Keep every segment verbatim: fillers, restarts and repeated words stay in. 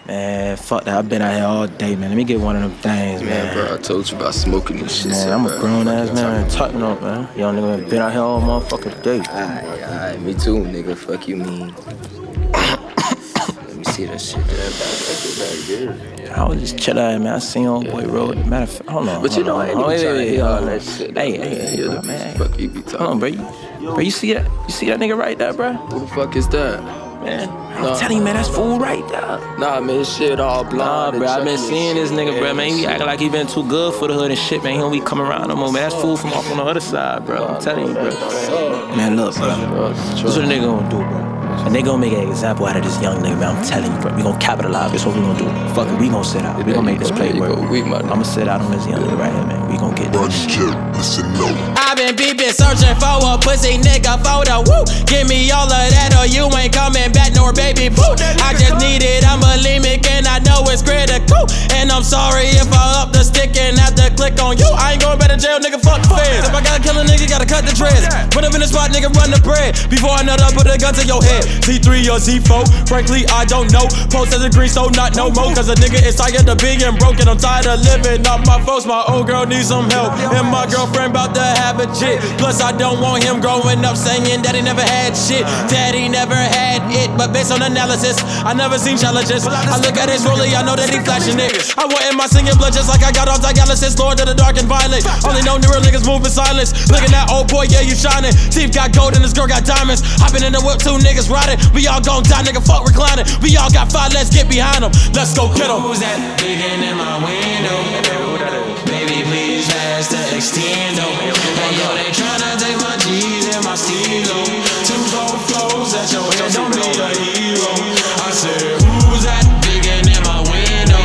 Man, fuck that. I've been out here all day, man. Let me get one of them things, man. Man, bro, I told you about smoking this shit. Man, so I'm a bro, grown ass man. Tighten up, man. Young nigga been out here all motherfucking day. Alright, alright, me too, nigga. Fuck you, mean. Let me see that shit there. I was just chillin' out, man. I seen old boy road. Matter of fact, hold on. But you know, I ain't even trying to hear all that shit. Hey, hey, hey, bro, man. Fuck you be talking. Hold on, bro. You, bro, you see that? You see that nigga right there, bro? Who the fuck is that? Man, I'm nah. telling you, man, that's fool right there. Nah, man, shit all blonde. Nah, bro, I been seeing this nigga, bro, man. He acting like he been too good for the hood and shit, man. He don't be coming around no more, man. That's fool from off on the other side, bro. I'm telling you, bro. Man, look, bro. This what a nigga gonna do, bro. A nigga gonna make an example out of this young nigga, man. I'm telling you, bro. We gonna capitalize. This what we gonna do. Fuck it, we gonna sit out. We gonna make this play work. I'ma sit out on this young nigga right here, man. We gonna get this shit. I been peeping, searching for a pussy nigga photo. Woo! Give me all of that or you ain't coming back, nor baby boo. I just need it, I'm bulimic and I know it's critical. And I'm sorry if I up the stick and have to click on you. I ain't going back to jail, nigga, fuck the feds. If I gotta kill a nigga, gotta cut the dreads. Put up in the spot, nigga, run the bread. Before I nut up, put a gun to your head. C three or C four, frankly, I don't know. Post as a green, so not no more. Cause a nigga is tired of being broken. I'm tired of living off my folks. My old girl needs some help. And my girlfriend about to have a jit. Plus, I don't want him growing up saying that he never had shit. Daddy never had it. But based on analysis, I never seen challenges. I look at his rollie, I know that he flashing it. I want in my singing blood just like I got on dialysis. Lord of the dark and violent. Only know the real niggas move in silence. Looking at old boy, yeah, you shining. Teeth got gold and this girl got diamonds. Hopping in the whip, two niggas riding. We all gon' die, nigga, fuck reclining. We all got five, let's get behind them. Let's go get them. Who's that digging in my window? Baby, please pass the extendo. Hey, yo, they tryna take my G's and my stilo. Two gold flows at your head, don't be a hero. I said, who's that digging in my window?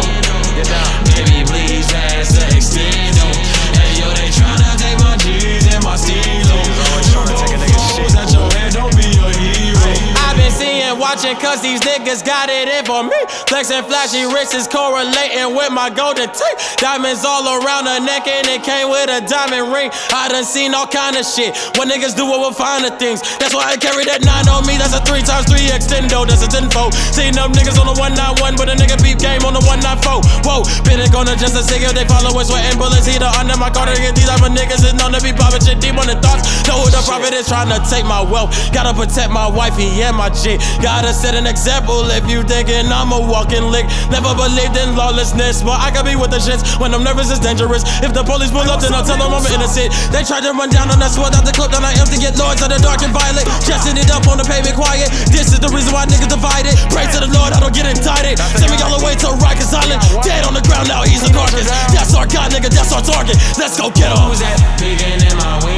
Baby, please pass the extendo. Hey, yo, they tryna take my G's and my stilo. Two gold flows at your head, don't be a hero. I've been seeing, watching, cause these niggas got it in for me. Flexing flashy wrists is correlating with my golden teeth. Diamonds all around her neck and it came with a diamond ring. I done seen all kind of shit. What niggas do with finer things. That's why I carry that nine on me. That's a three times three extendo. That's a tenfold. Seen them niggas on the one nine one, but a nigga beep game on the one nine four. Whoa, been it gonna just a cigarette. They follow us sweating bullets. Heater under my car to get these type of niggas is known to be popping shit deep on the thoughts. Know who the prophet is trying to take my wealth. Gotta protect my wifey and my chick. Gotta set an example if you thinking I'm a walking lick. Never believed in lawlessness, but I can be with the shits. When I'm nervous, it's dangerous. If the police pull up, then I'll tell them I'm innocent. They tried to run down on that sword out the clip, then I empty it. Lords of the dark and violent. Chesting it up on the pavement quiet. This is the reason why niggas divided. Pray to the Lord, I don't get indicted. Send me all the way to Rikers Island. Dead on the ground now, he's a carcass. That's our God, nigga, that's our target. Let's go get him. Who's that digging in my window?